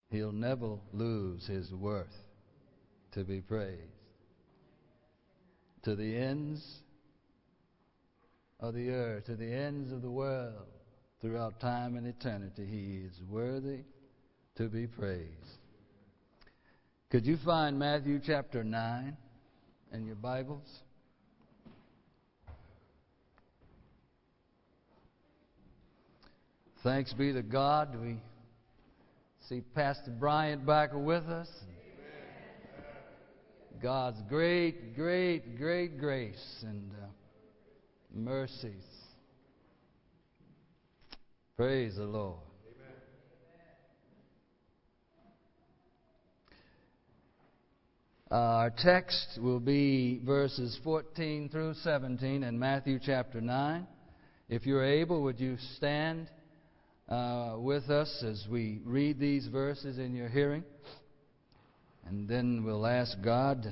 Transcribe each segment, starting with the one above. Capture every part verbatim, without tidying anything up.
He'll never lose His worth to be praised. To the ends of the earth, to the ends of the world, throughout time and eternity, He is worthy to be praised. Could you find Matthew chapter nine in your Bibles? Thanks be to God. We see Pastor Bryant back with us. God's great, great, great grace and uh, mercies. Praise the Lord. Uh, our text will be verses fourteen through seventeen in Matthew chapter nine. If you're able, would you stand uh, with us as we read these verses in your hearing? And then we'll ask God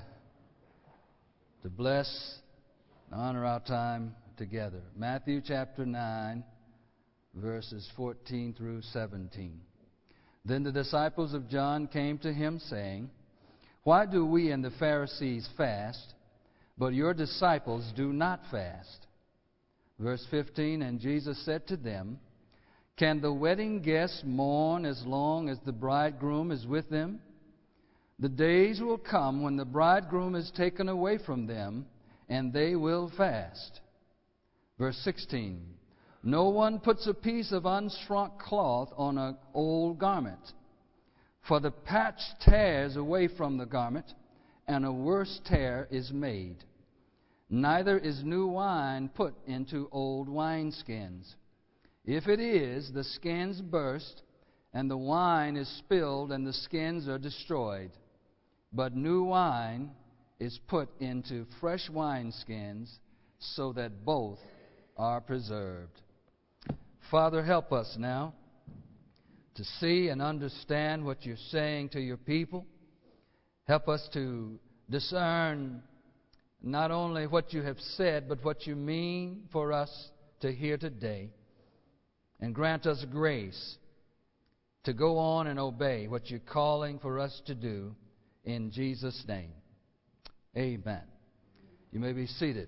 to bless and honor our time together. Matthew chapter nine, verses fourteen through seventeen. Then the disciples of John came to him, saying, "Why do we and the Pharisees fast, but your disciples do not fast?" Verse fifteen, and Jesus said to them, "Can the wedding guests mourn as long as the bridegroom is with them? The days will come when the bridegroom is taken away from them, and they will fast." Verse sixteen, "No one puts a piece of unshrunk cloth on an old garment, for the patch tears away from the garment, and a worse tear is made. Neither is new wine put into old wineskins. If it is, the skins burst, and the wine is spilled, and the skins are destroyed. But new wine is put into fresh wineskins, so that both are preserved." Father, help us now to see and understand what you're saying to your people. Help us to discern not only what you have said, but what you mean for us to hear today. And grant us grace to go on and obey what you're calling for us to do. In Jesus' name, amen. You may be seated.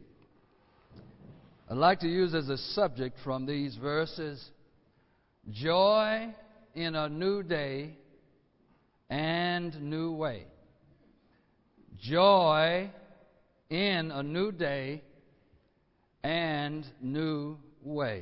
I'd like to use as a subject from these verses, joy in a new day and new way. Joy in a new day and new way.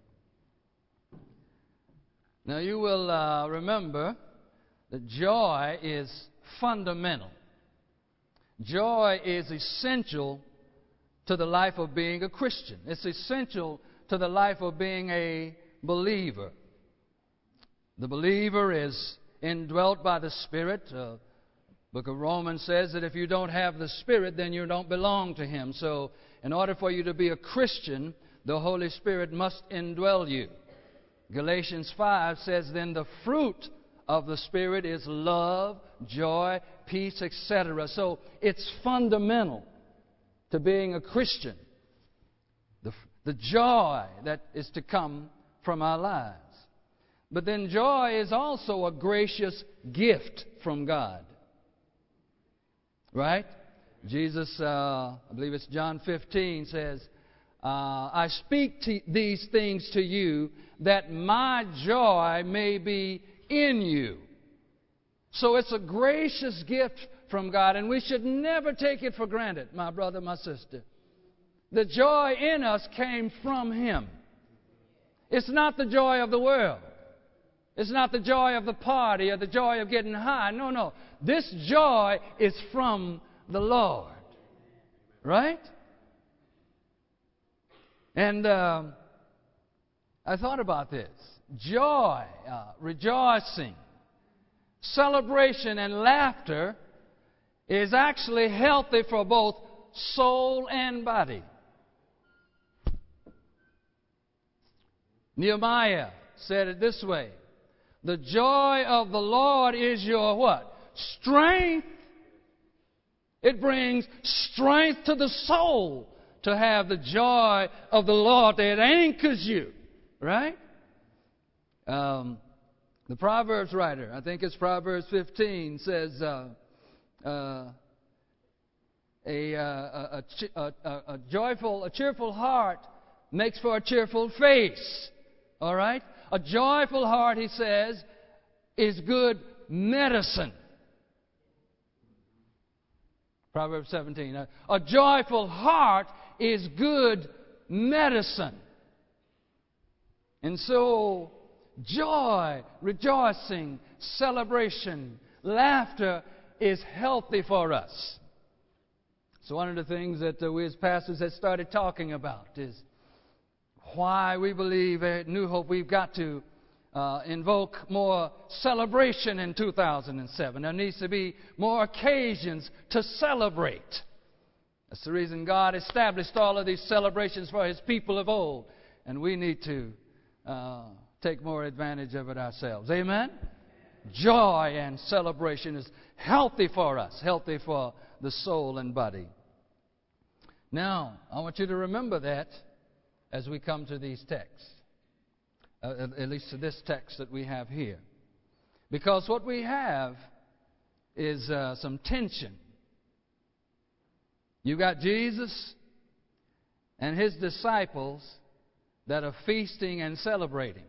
Now you will uh, remember that joy is fundamental. Joy is essential to the life of being a Christian. It's essential to the life of being a believer. The believer is indwelt by the Spirit. Uh, Book of Romans says that if you don't have the Spirit, then you don't belong to Him. So in order for you to be a Christian, the Holy Spirit must indwell you. Galatians five says, then the fruit of the Spirit is love, joy, peace, et cetera. So it's fundamental to being a Christian. The, the joy that is to come from our lives. But then joy is also a gracious gift from God. Right? Jesus, uh, I believe it's John fifteen, says, uh, I speak to these things to you that my joy may be in you. So it's a gracious gift from God, and we should never take it for granted, my brother, my sister. The joy in us came from Him. It's not the joy of the world. It's not the joy of the party or the joy of getting high. No, no. This joy is from the Lord. Right? And uh, I thought about this. Joy, uh, rejoicing, celebration, and laughter is actually healthy for both soul and body. Nehemiah said it this way. The joy of the Lord is your what? Strength. It brings strength to the soul to have the joy of the Lord that anchors you. Right? Um, The Proverbs writer, I think it's Proverbs fifteen, says uh, uh, a, uh, a, a, a, a joyful, a cheerful heart makes for a cheerful face. All right? A joyful heart, he says, is good medicine. Proverbs seventeen. A, a joyful heart is good medicine. And so, joy, rejoicing, celebration, laughter is healthy for us. So one of the things that uh, we as pastors have started talking about is why we believe at New Hope we've got to uh, invoke more celebration in two thousand seven. There needs to be more occasions to celebrate. That's the reason God established all of these celebrations for His people of old. And we need to uh, take more advantage of it ourselves. Amen? Joy and celebration is healthy for us, healthy for the soul and body. Now, I want you to remember that as we come to these texts, uh, at least to this text that we have here. Because what we have is uh, some tension. You got Jesus and His disciples that are feasting and celebrating.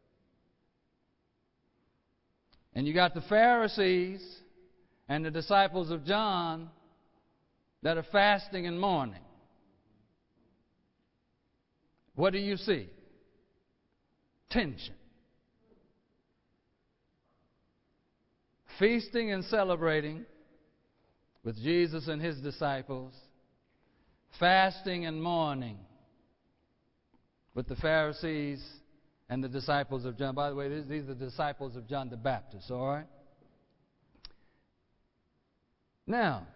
And you got the Pharisees and the disciples of John that are fasting and mourning. What do you see? Tension. Feasting and celebrating with Jesus and His disciples. Fasting and mourning with the Pharisees and the disciples of John. By the way, these, these are the disciples of John the Baptist, all right? Now,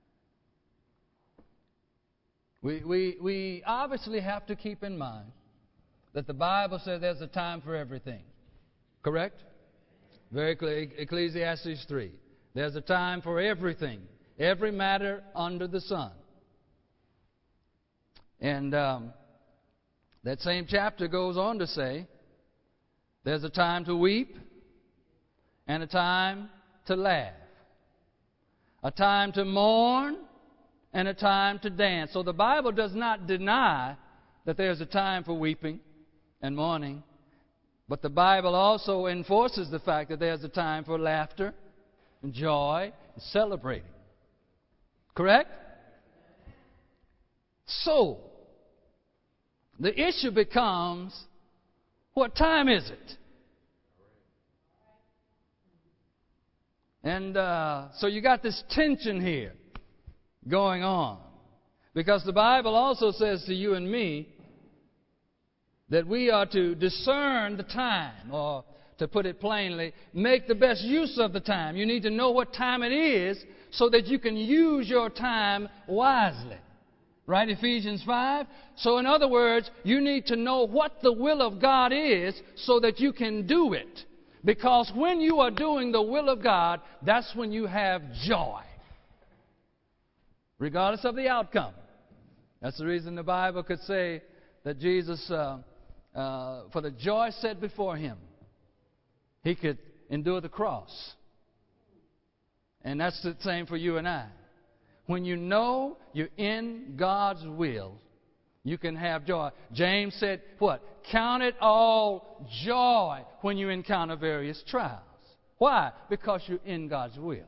we, we, we obviously have to keep in mind that the Bible says there's a time for everything. Correct? Very clear. Ecclesiastes three. There's a time for everything. Every matter under the sun. And um, that same chapter goes on to say, there's a time to weep and a time to laugh. A time to mourn and a time to dance. So the Bible does not deny that there's a time for weeping and mourning. But the Bible also enforces the fact that there's a time for laughter and joy and celebrating. Correct? So, the issue becomes, what time is it? And uh, so you got this tension here going on. Because the Bible also says to you and me that we are to discern the time, or to put it plainly, make the best use of the time. You need to know what time it is so that you can use your time wisely. Right, Ephesians five? So in other words, you need to know what the will of God is so that you can do it. Because when you are doing the will of God, that's when you have joy. Regardless of the outcome. That's the reason the Bible could say that Jesus, uh, uh, for the joy set before Him, He could endure the cross. And that's the same for you and I. When you know you're in God's will, you can have joy. James said, what? Count it all joy when you encounter various trials. Why? Because you're in God's will.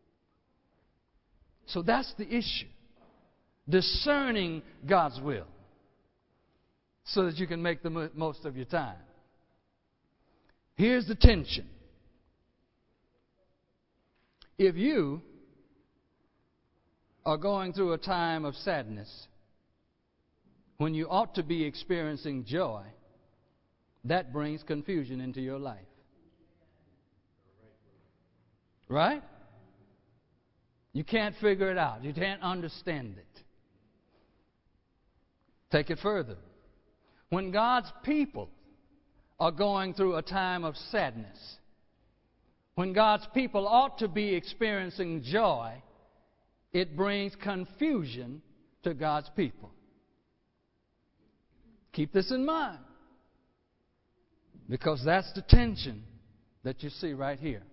So that's the issue. Discerning God's will so that you can make the most of your time. Here's the tension. If you are going through a time of sadness when you ought to be experiencing joy, that brings confusion into your life. Right? You can't figure it out. You can't understand it. Take it further. When God's people are going through a time of sadness, when God's people ought to be experiencing joy, it brings confusion to God's people. Keep this in mind. Because that's the tension that you see right here.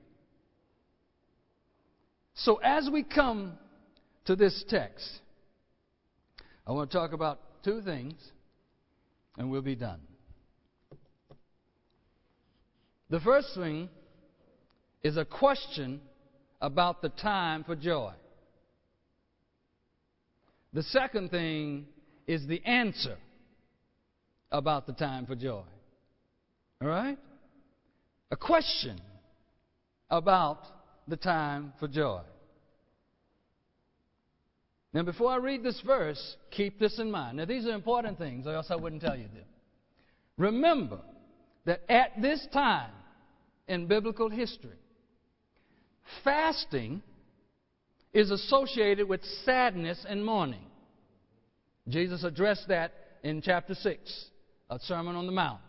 So as we come to this text, I want to talk about two things, and we'll be done. The first thing is a question about the time for joy. The second thing is the answer about the time for joy. All right? A question about the time for joy. Now, before I read this verse, keep this in mind. Now, these are important things, or else I wouldn't tell you them. Remember that at this time in biblical history, fasting is associated with sadness and mourning. Jesus addressed that in chapter six, a Sermon on the Mount.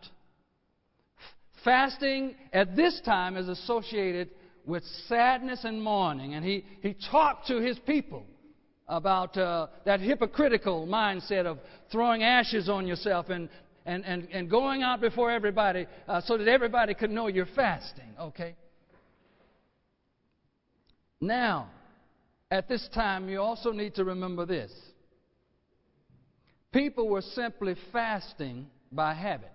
Fasting at this time is associated with sadness and mourning. And he, he talked to his people about uh, that hypocritical mindset of throwing ashes on yourself and, and, and, and going out before everybody uh, so that everybody could know you're fasting. Okay? Now, at this time, you also need to remember this. People were simply fasting by habit.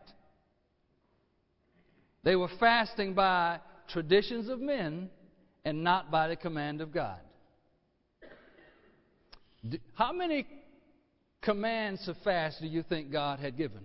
They were fasting by traditions of men and not by the command of God. How many commands to fast do you think God had given?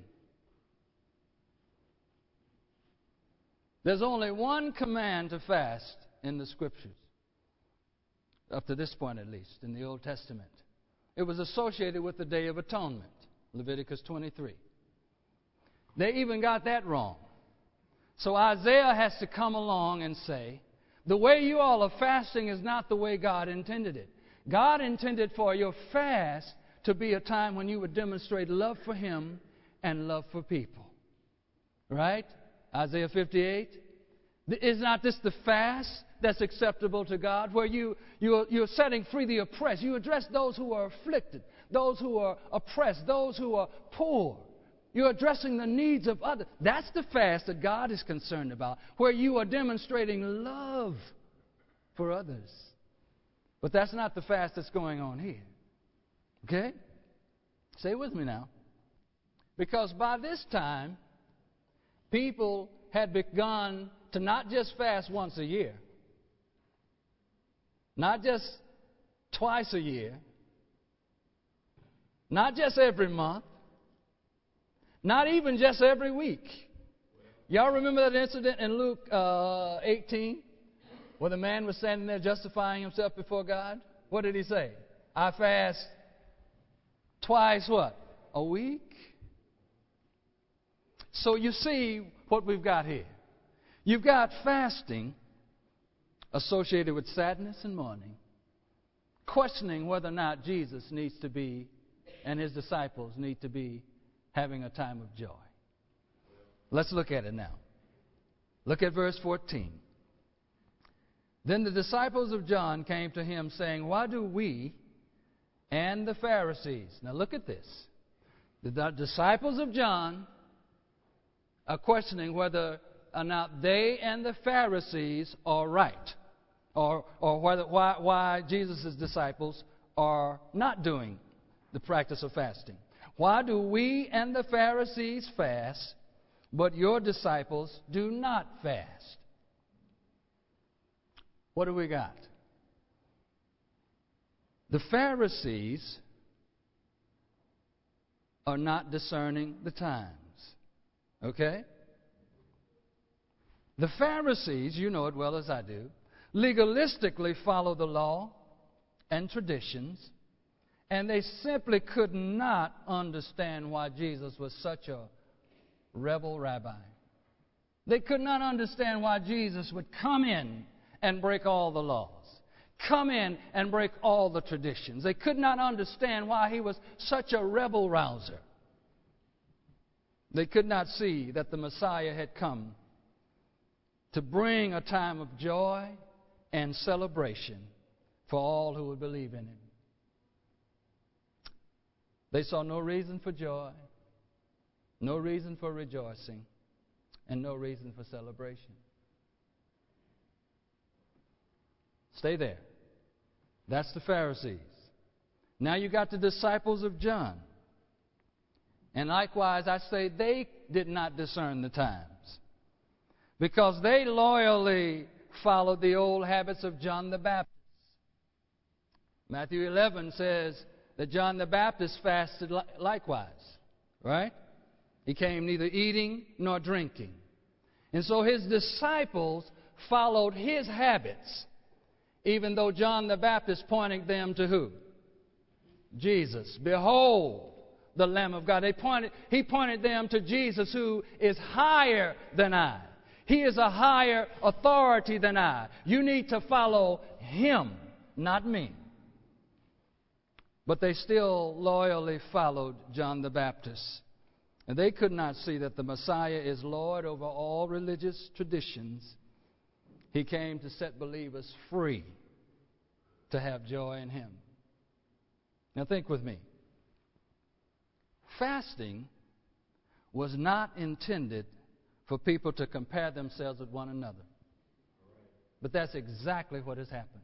There's only one command to fast in the Scriptures, up to this point at least, in the Old Testament. It was associated with the Day of Atonement, Leviticus twenty-three. They even got that wrong. So Isaiah has to come along and say, the way you all are fasting is not the way God intended it. God intended for your fast to be a time when you would demonstrate love for Him and love for people. Right? Isaiah fifty-eight. Is not this the fast that's acceptable to God, where you, you're, you're setting free the oppressed? You address those who are afflicted, those who are oppressed, those who are poor. You're addressing the needs of others. That's the fast that God is concerned about, where you are demonstrating love for others. But that's not the fast that's going on here. Okay? Stay with me now. Because by this time, people had begun to not just fast once a year, not just twice a year, not just every month, not even just every week. Y'all remember that incident in Luke uh, eighteen, where the man was standing there justifying himself before God? What did he say? I fast twice what? A week? So you see what we've got here. You've got fasting associated with sadness and mourning, questioning whether or not Jesus needs to be and His disciples need to be having a time of joy. Let's look at it now. Look at verse fourteen. Then the disciples of John came to him, saying, why do we and the Pharisees... Now look at this. The disciples of John are questioning whether or not they and the Pharisees are right, or, or whether, why, why Jesus' disciples are not doing the practice of fasting. Why do we and the Pharisees fast, but your disciples do not fast? What do we got? The Pharisees are not discerning the times. Okay? The Pharisees, you know it well as I do, legalistically follow the law and traditions, and they simply could not understand why Jesus was such a rebel rabbi. They could not understand why Jesus would come in and break all the laws, come in and break all the traditions. They could not understand why He was such a rebel rouser. They could not see that the Messiah had come to bring a time of joy and celebration for all who would believe in Him. They saw no reason for joy, no reason for rejoicing, and no reason for celebration. Stay there. That's the Pharisees. Now you got the disciples of John. And likewise, I say they did not discern the times, because they loyally followed the old habits of John the Baptist. Matthew eleven says that John the Baptist fasted li- likewise, right? He came neither eating nor drinking. And so his disciples followed his habits, even though John the Baptist pointed them to who? Jesus. Behold, the Lamb of God. They pointed, he pointed them to Jesus, who is higher than I. He is a higher authority than I. You need to follow him, not me. But they still loyally followed John the Baptist. And they could not see that the Messiah is Lord over all religious traditions. He came to set believers free to have joy in him. Now think with me. Fasting was not intended for people to compare themselves with one another. But that's exactly what has happened.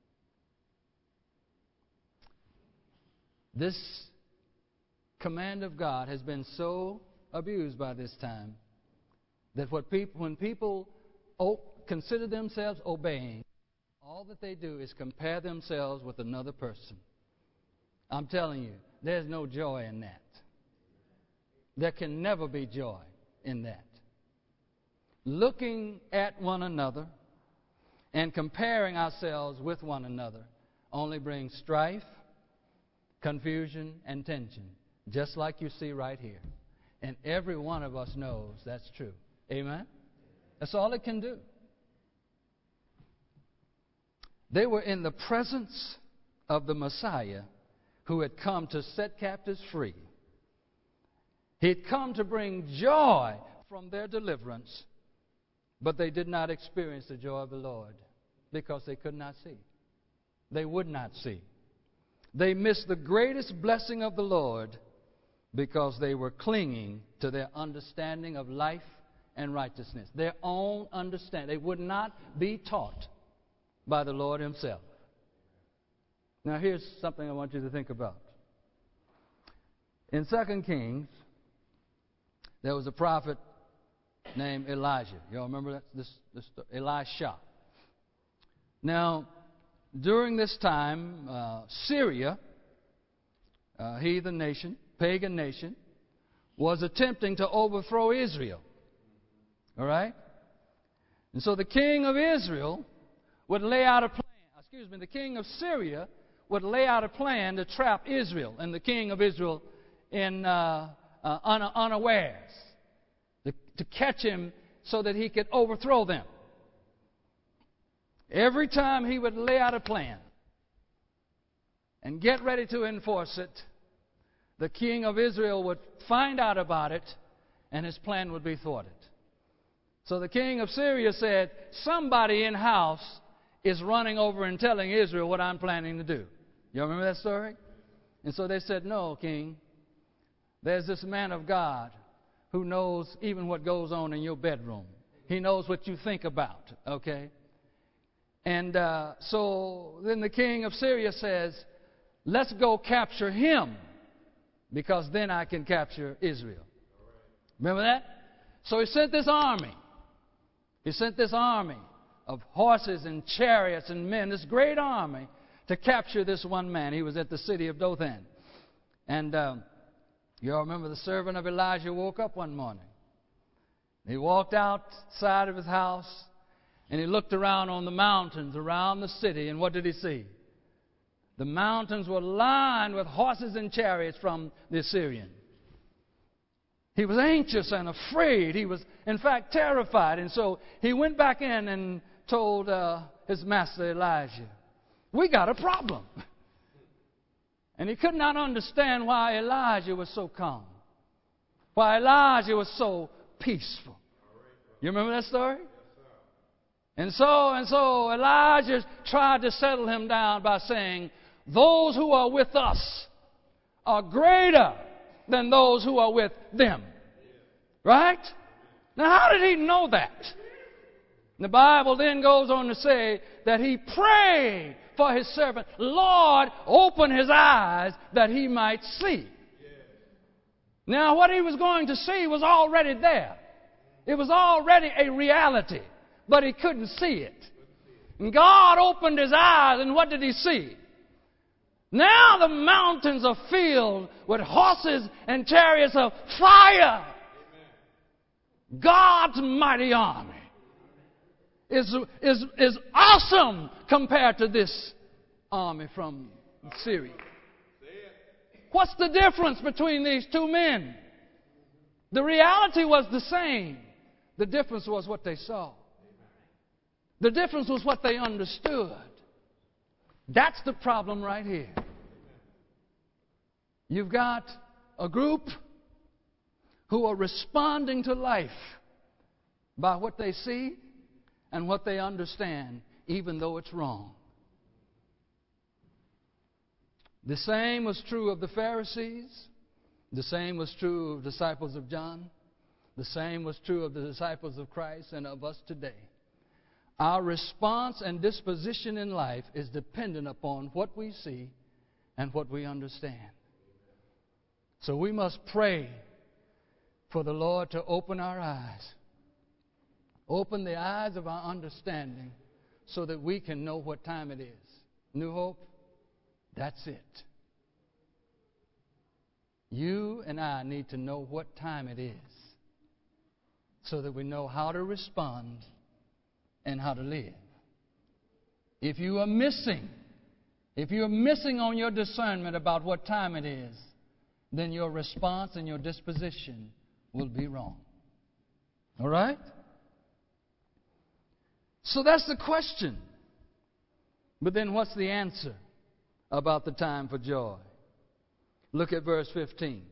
This command of God has been so abused by this time that what people, when people o- consider themselves obeying, all that they do is compare themselves with another person. I'm telling you, there's no joy in that. There can never be joy in that. Looking at one another and comparing ourselves with one another only brings strife, confusion, and tension, just like you see right here. And every one of us knows that's true. Amen? That's all it can do. They were in the presence of the Messiah who had come to set captives free. He had come to bring joy from their deliverance, but they did not experience the joy of the Lord because they could not see. They would not see. They missed the greatest blessing of the Lord because they were clinging to their understanding of life and righteousness, their own understanding. They would not be taught by the Lord himself. Now here's something I want you to think about. In Second Kings, there was a prophet named Elijah. You all remember that? This, this Elisha. Now, during this time, uh, Syria, a heathen nation, pagan nation, was attempting to overthrow Israel. All right? And so the king of Israel would lay out a plan. Excuse me, the king of Syria would lay out a plan to trap Israel and the king of Israel in uh, uh, un- unawares, to, to catch him so that he could overthrow them. Every time he would lay out a plan and get ready to enforce it, the king of Israel would find out about it and his plan would be thwarted. So the king of Syria said, somebody in-house is running over and telling Israel what I'm planning to do. You remember that story? And so they said, no, king, there's this man of God who knows even what goes on in your bedroom. He knows what you think about, okay? And uh, so then the king of Syria says, let's go capture him, because then I can capture Israel. Remember that? So he sent this army. He sent this army of horses and chariots and men, this great army, to capture this one man. He was at the city of Dothan. And um, you all remember the servant of Elijah woke up one morning. He walked outside of his house and he looked around on the mountains around the city. And what did he see? The mountains were lined with horses and chariots from the Assyrian. He was anxious and afraid. He was, in fact, terrified. And so he went back in and told uh, his master Elijah, we got a problem. And he could not understand why Elijah was so calm, why Elijah was so peaceful. You remember that story? And so, and so Elijah tried to settle him down by saying, those who are with us are greater than those who are with them. Right? Now, how did he know that? The Bible then goes on to say that he prayed for his servant, Lord, open his eyes that he might see. Now, what he was going to see was already there. It was already a reality, but he couldn't see it. And God opened his eyes, and what did he see? Now the mountains are filled with horses and chariots of fire. God's mighty army is, is, is awesome compared to this army from Syria. What's the difference between these two men? The reality was the same. The difference was what they saw. The difference was what they understood. That's the problem right here. You've got a group who are responding to life by what they see and what they understand, even though it's wrong. The same was true of the Pharisees. The same was true of the disciples of John. The same was true of the disciples of Christ and of us today. Our response and disposition in life is dependent upon what we see and what we understand. So we must pray for the Lord to open our eyes, open the eyes of our understanding so that we can know what time it is. New Hope, that's it. You and I need to know what time it is so that we know how to respond and how to live. If you are missing, if you are missing on your discernment about what time it is, then your response and your disposition will be wrong. All right? So that's the question. But then what's the answer about the time for joy? Look at verse fifteen.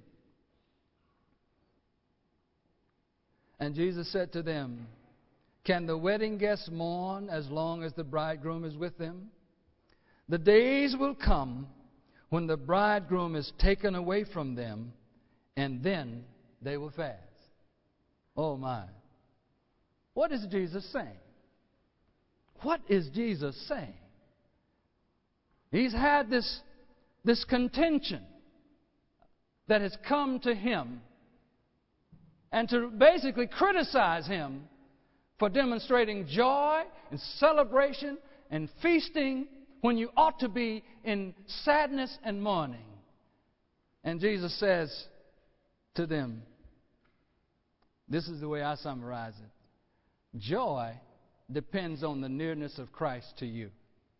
And Jesus said to them, can the wedding guests mourn as long as the bridegroom is with them? The days will come when the bridegroom is taken away from them, and then they will fast. Oh my. What is Jesus saying? What is Jesus saying? He's had this, this contention that has come to him, and to basically criticize him for demonstrating joy and celebration and feasting when you ought to be in sadness and mourning. And Jesus says to them, this is the way I summarize it: joy depends on the nearness of Christ to you.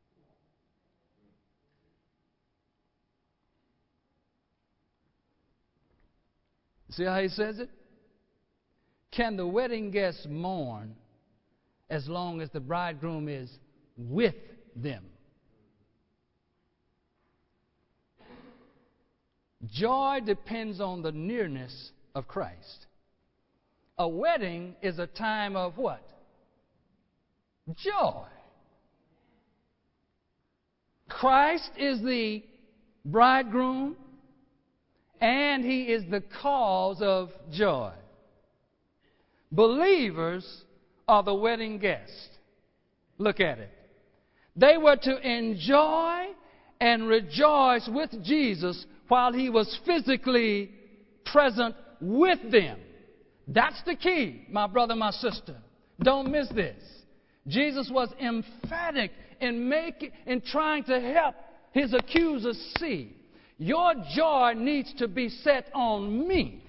See how he says it? Can the wedding guests mourn as long as the bridegroom is with them? Joy depends on the nearness of Christ. A wedding is a time of what? Joy. Christ is the bridegroom, and he is the cause of joy. Believers are the wedding guests. Look at it. They were to enjoy and rejoice with Jesus while he was physically present with them. That's the key, my brother, my sister. Don't miss this. Jesus was emphatic in making, in trying to help his accusers see. Your joy needs to be set on me.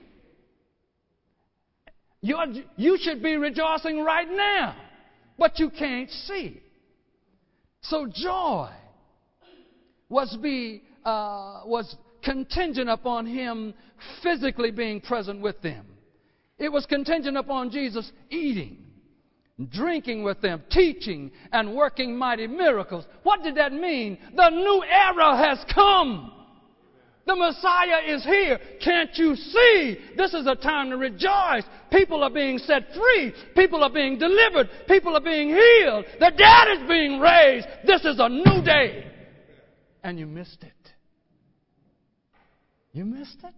Your, you should be rejoicing right now, but you can't see. So joy was be uh, was contingent upon him physically being present with them. It was contingent upon Jesus eating, drinking with them, teaching, and working mighty miracles. What did that mean? The new era has come. The Messiah is here. Can't you see? This is a time to rejoice. People are being set free. People are being delivered. People are being healed. The dead is being raised. This is a new day. And you missed it. You missed it.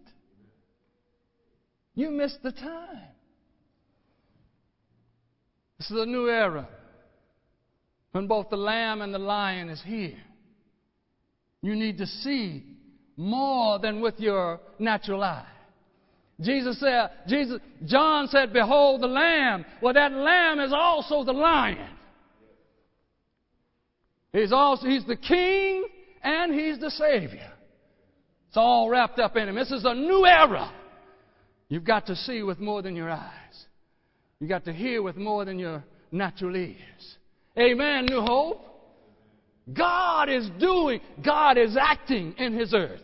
You missed the time. This is a new era. when both the lamb and the lion is here. You need to see more than with your natural eye. Jesus said, Jesus, John said, behold the lamb. Well, that lamb is also the lion. He's also, he's the king and he's the savior. It's all wrapped up in him. This is a new era. You've got to see with more than your eyes. You've got to hear with more than your natural ears. Amen, New Hope. God is doing, God is acting in His earth.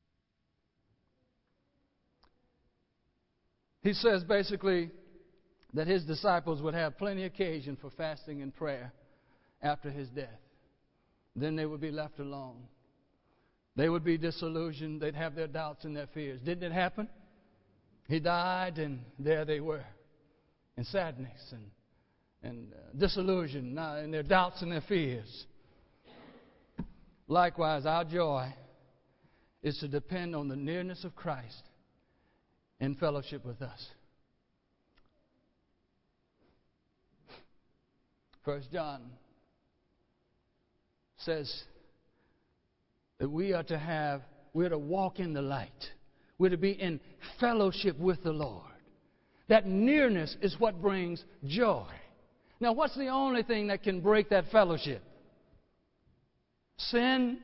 He says basically that His disciples would have plenty of occasion for fasting and prayer after His death. Then they would be left alone. They would be disillusioned. They'd have their doubts and their fears. Didn't it happen? He died, and there they were in sadness and, and uh, disillusion, uh, in their doubts and their fears. Likewise, our joy is to depend on the nearness of Christ in fellowship with us. First John says that we are to have, we're to walk in the light. We're to be in fellowship with the Lord. That nearness is what brings joy. Now, what's the only thing that can break that fellowship? Sin.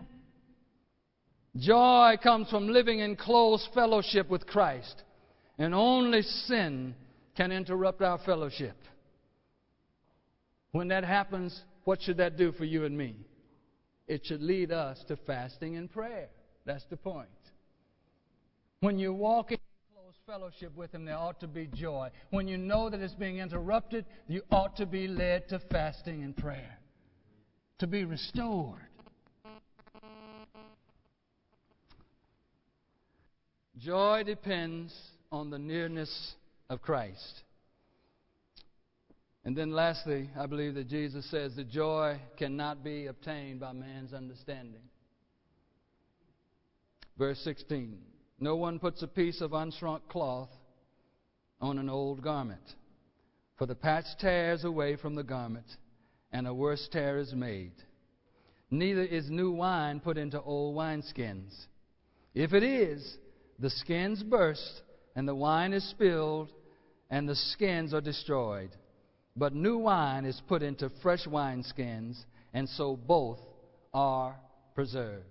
Joy comes from living in close fellowship with Christ. And only sin can interrupt our fellowship. When that happens, what should that do for you and me? It should lead us to fasting and prayer. That's the point. When you walk in close fellowship with Him, there ought to be joy. When you know that it's being interrupted, you ought to be led to fasting and prayer. To be restored. Joy depends on the nearness of Christ. And then lastly, I believe that Jesus says that joy cannot be obtained by man's understanding. Verse sixteen. No one puts a piece of unshrunk cloth on an old garment, for the patch tears away from the garment, and a worse tear is made. Neither is new wine put into old wineskins. If it is, the skins burst, and the wine is spilled, and the skins are destroyed. But new wine is put into fresh wineskins, and so both are preserved.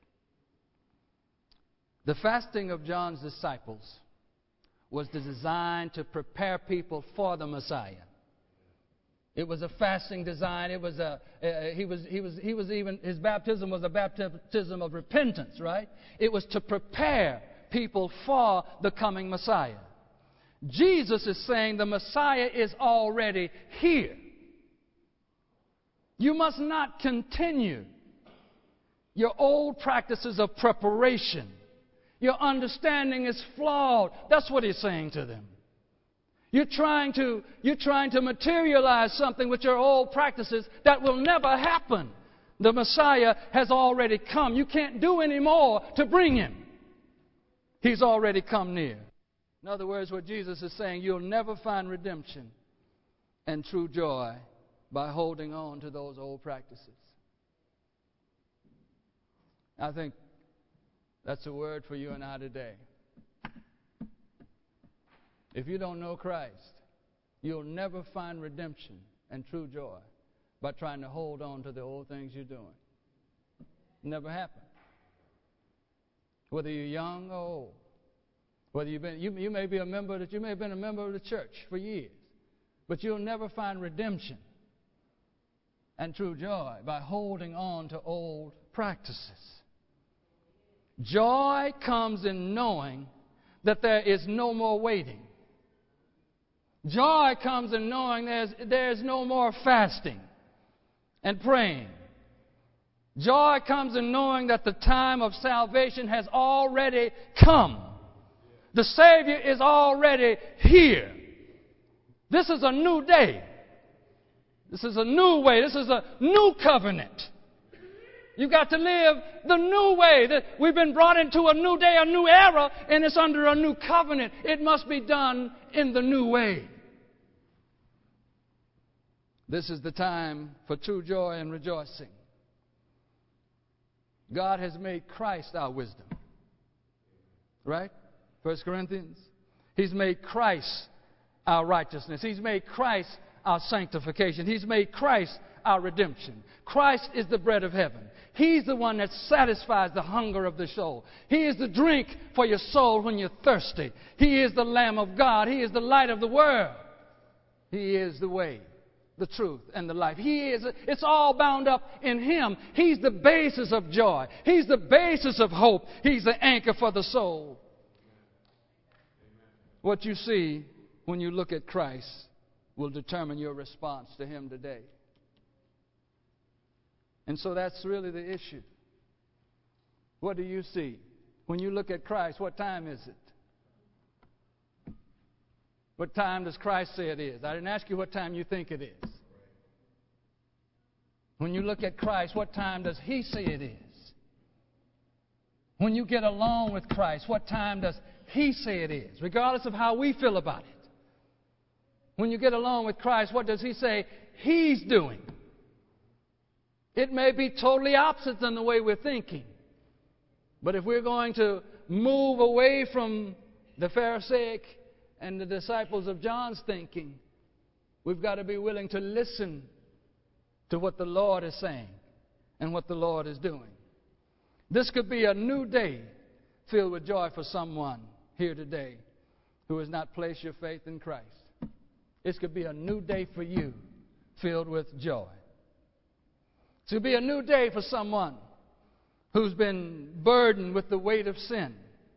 The fasting of John's disciples was designed to prepare people for the Messiah. It was a fasting design. It was a uh, he was he was he was even his baptism was a baptism of repentance, right? It was to prepare people for the coming Messiah. Jesus is saying the Messiah is already here. You must not continue your old practices of preparation. Your understanding is flawed. That's what he's saying to them. You're trying to, you're trying to materialize something with your old practices that will never happen. The Messiah has already come. You can't do any more to bring Him. He's already come near. In other words, what Jesus is saying, you'll never find redemption and true joy by holding on to those old practices. I think that's a word for you and I today. If you don't know Christ, you'll never find redemption and true joy by trying to hold on to the old things you're doing. Never happen. Whether you're young or old. Whether you've been, you, you may be a member that you may have been a member of the church for years, but you'll never find redemption and true joy by holding on to old practices. Joy comes in knowing that there is no more waiting. Joy comes in knowing there's, there's no more fasting and praying. Joy comes in knowing that the time of salvation has already come. The Savior is already here. This is a new day. This is a new way. This is a new covenant. You've got to live the new way. We've been brought into a new day, a new era, and it's under a new covenant. It must be done in the new way. This is the time for true joy and rejoicing. God has made Christ our wisdom. Right? First Corinthians. He's made Christ our righteousness. He's made Christ our sanctification. He's made Christ our redemption. Christ is the bread of heaven. He's the one that satisfies the hunger of the soul. He is the drink for your soul when you're thirsty. He is the Lamb of God. He is the light of the world. He is the way, the truth, and the life. He is, it's all bound up in Him. He's the basis of joy. He's the basis of hope. He's the anchor for the soul. What you see when you look at Christ will determine your response to Him today. And so that's really the issue. What do you see? When you look at Christ, what time is it? What time does Christ say it is? I didn't ask you what time you think it is. When you look at Christ, what time does He say it is? When you get along with Christ, what time does He say it is? Regardless of how we feel about it. When you get along with Christ, what does He say He's doing? It may be totally opposite than the way we're thinking. But if we're going to move away from the Pharisaic and the disciples of John's thinking, we've got to be willing to listen to what the Lord is saying and what the Lord is doing. This could be a new day filled with joy for someone here today who has not placed your faith in Christ. This could be a new day for you filled with joy. To be a new day for someone who's been burdened with the weight of sin.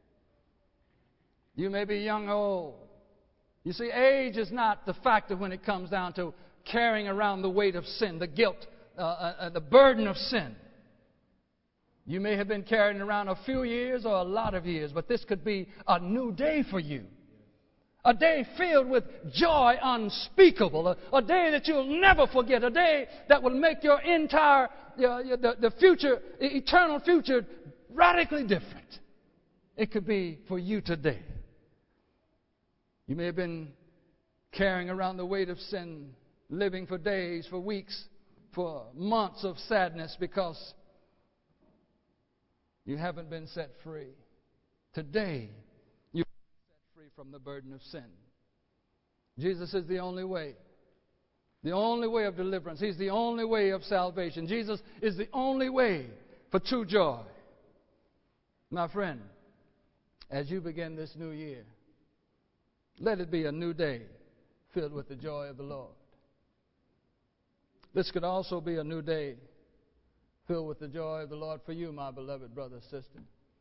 You may be young or old. You see, age is not the factor when it comes down to carrying around the weight of sin, the guilt, uh, uh, the burden of sin. You may have been carrying around a few years or a lot of years, but this could be a new day for you. A day filled with joy unspeakable. A, a day that you'll never forget. A day that will make your entire, uh, the, the future, eternal future, radically different. It could be for you today. You may have been carrying around the weight of sin, living for days, for weeks, for months of sadness because you haven't been set free. Today, from the burden of sin. Jesus is the only way. The only way of deliverance. He's the only way of salvation. Jesus is the only way for true joy. My friend, as you begin this new year, let it be a new day filled with the joy of the Lord. This could also be a new day filled with the joy of the Lord for you, my beloved brother, sister.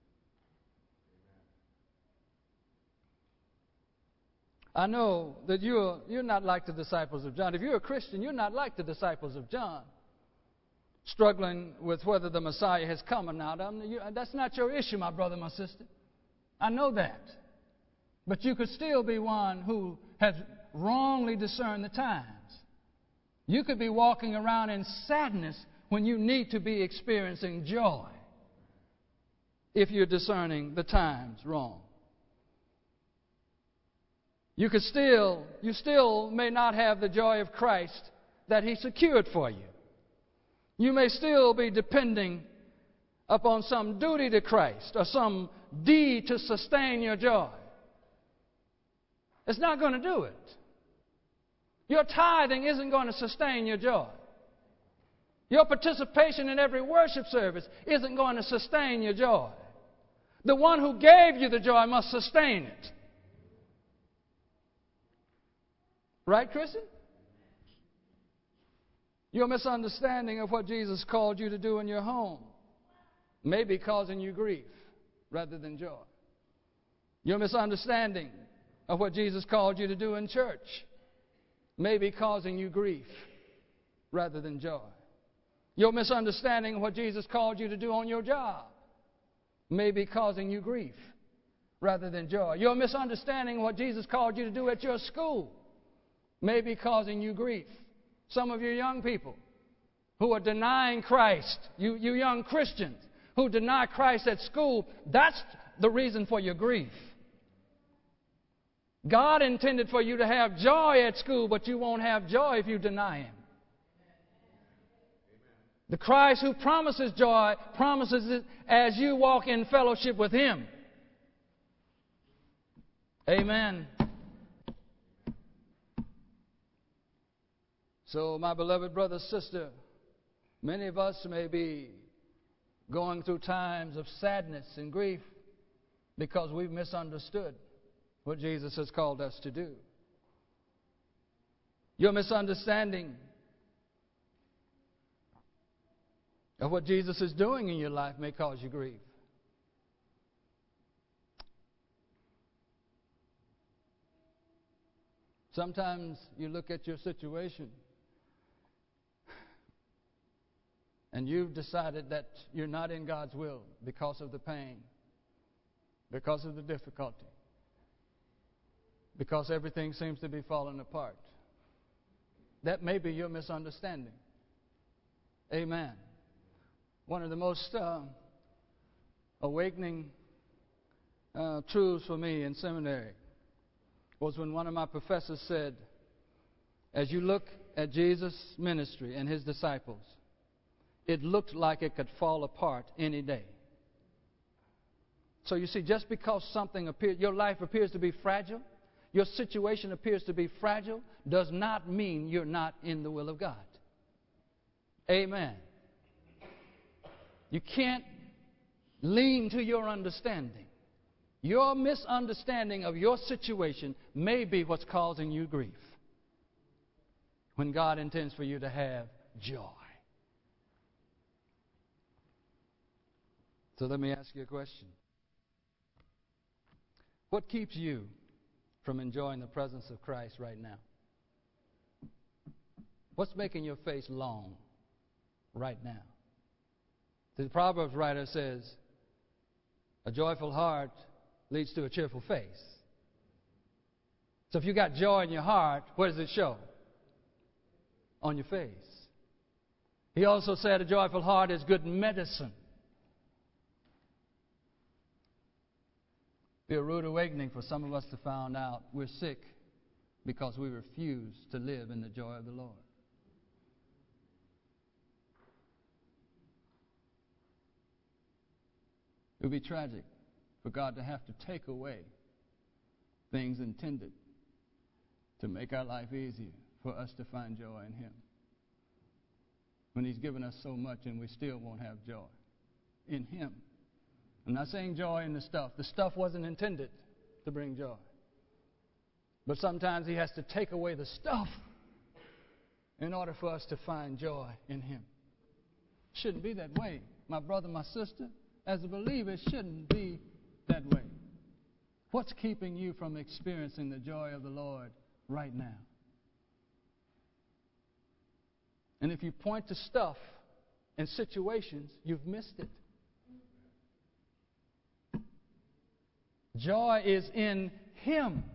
I know that you're, you're not like the disciples of John. If you're a Christian, you're not like the disciples of John, struggling with whether the Messiah has come or not. I mean, you, that's not your issue, my brother, my sister. I know that. But you could still be one who has wrongly discerned the times. You could be walking around in sadness when you need to be experiencing joy if you're discerning the times wrong. You could still, you still may not have the joy of Christ that He secured for you. You may still be depending upon some duty to Christ or some deed to sustain your joy. It's not going to do it. Your tithing isn't going to sustain your joy. Your participation in every worship service isn't going to sustain your joy. The one who gave you the joy must sustain it. Right, Christian? Your misunderstanding of what Jesus called you to do in your home may be causing you grief rather than joy. Your misunderstanding of what Jesus called you to do in church may be causing you grief rather than joy. Your misunderstanding of what Jesus called you to do on your job may be causing you grief rather than joy. Your misunderstanding of what Jesus called you to do at your school may be causing you grief. Some of you young people who are denying Christ, you, you young Christians who deny Christ at school, that's the reason for your grief. God intended for you to have joy at school, but you won't have joy if you deny Him. The Christ who promises joy promises it as you walk in fellowship with Him. Amen. So, my beloved brother, sister, many of us may be going through times of sadness and grief because we've misunderstood what Jesus has called us to do. Your misunderstanding of what Jesus is doing in your life may cause you grief. Sometimes you look at your situation and you've decided that you're not in God's will because of the pain, because of the difficulty, because everything seems to be falling apart. That may be your misunderstanding. Amen. One of the most uh, awakening uh, truths for me in seminary was when one of my professors said, as you look at Jesus' ministry and His disciples, it looked like it could fall apart any day. So you see, just because something appears, your life appears to be fragile, your situation appears to be fragile, does not mean you're not in the will of God. Amen. You can't lean to your understanding. Your misunderstanding of your situation may be what's causing you grief, when God intends for you to have joy. So let me ask you a question. What keeps you from enjoying the presence of Christ right now? What's making your face long right now? The Proverbs writer says, a joyful heart leads to a cheerful face. So if you got joy in your heart, where does it show? On your face. He also said a joyful heart is good medicine. Be a rude awakening for some of us to find out we're sick because we refuse to live in the joy of the Lord. It would be tragic for God to have to take away things intended to make our life easier for us to find joy in Him, when He's given us so much and we still won't have joy in Him. I'm not saying joy in the stuff. The stuff wasn't intended to bring joy. But sometimes He has to take away the stuff in order for us to find joy in Him. Shouldn't be that way, my brother, my sister. As a believer, it shouldn't be that way. What's keeping you from experiencing the joy of the Lord right now? And if you point to stuff and situations, you've missed it. Joy is in Him.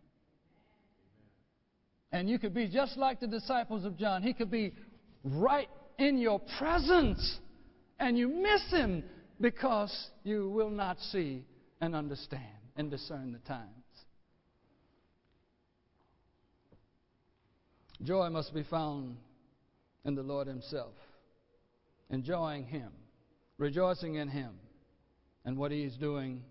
And you could be just like the disciples of John. He could be right in your presence, and you miss Him because you will not see and understand and discern the times. Joy must be found in the Lord Himself, enjoying Him, rejoicing in Him and what He is doing,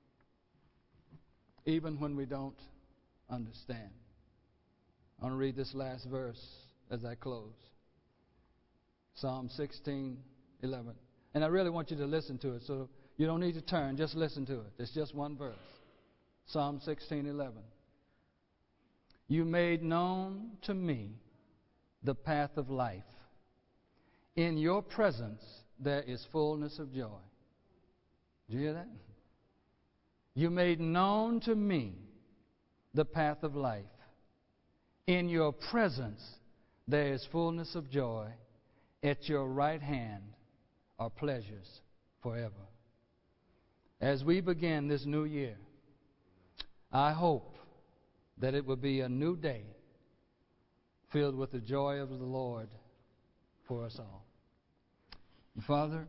even when we don't understand. I want to read this last verse as I close. Psalm sixteen eleven. And I really want you to listen to it, so you don't need to turn, just listen to it. It's just one verse. Psalm sixteen eleven. You made known to me the path of life. In your presence there is fullness of joy. Did you hear that? You made known to me the path of life. In your presence there is fullness of joy. At your right hand are pleasures forever. As we begin this new year, I hope that it will be a new day filled with the joy of the Lord for us all. Father,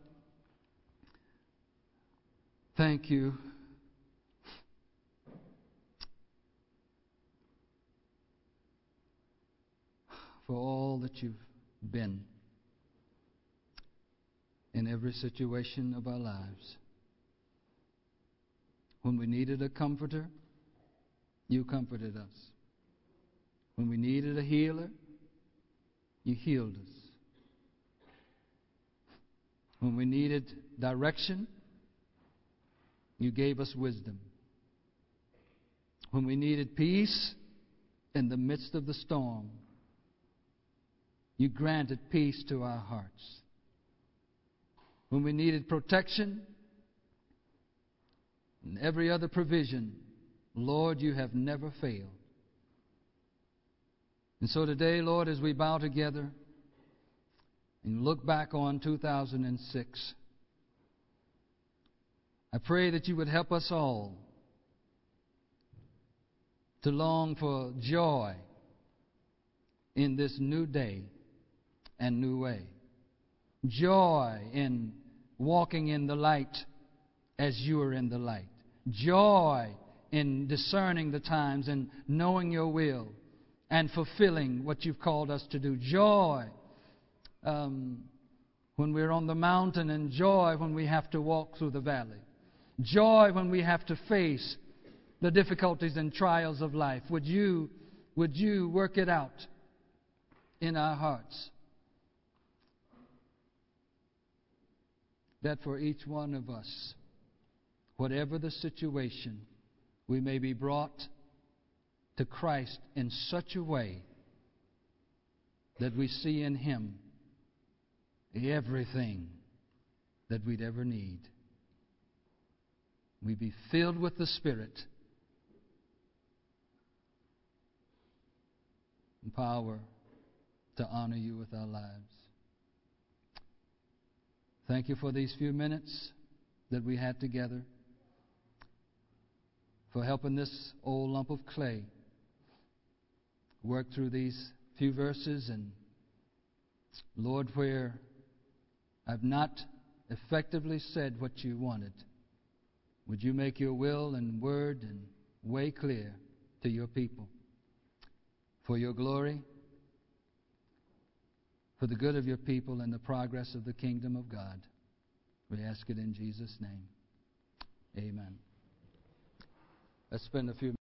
thank you for all that you've been. in every situation of our lives. When we needed a comforter, you comforted us. When we needed a healer, you healed us. When we needed direction, you gave us wisdom. When we needed peace in the midst of the storm, you granted peace to our hearts. When we needed protection and every other provision, Lord, you have never failed. And so today, Lord, as we bow together and look back on two thousand six, I pray that you would help us all to long for joy in this new day and new way. Joy in walking in the light as you are in the light. Joy in discerning the times and knowing your will and fulfilling what you've called us to do. Joy um, when we're on the mountain, and joy when we have to walk through the valley. Joy when we have to face the difficulties and trials of life. Would you, would you work it out in our hearts? That for each one of us, whatever the situation, we may be brought to Christ in such a way that we see in Him everything that we'd ever need. We be filled with the Spirit and power to honor you with our lives. Thank you for these few minutes that we had together, for helping this old lump of clay work through these few verses. And Lord, where I've not effectively said what you wanted, would you make your will and word and way clear to your people for your glory, for the good of your people and the progress of the kingdom of God. We ask it in Jesus' name. Amen. Let's spend a few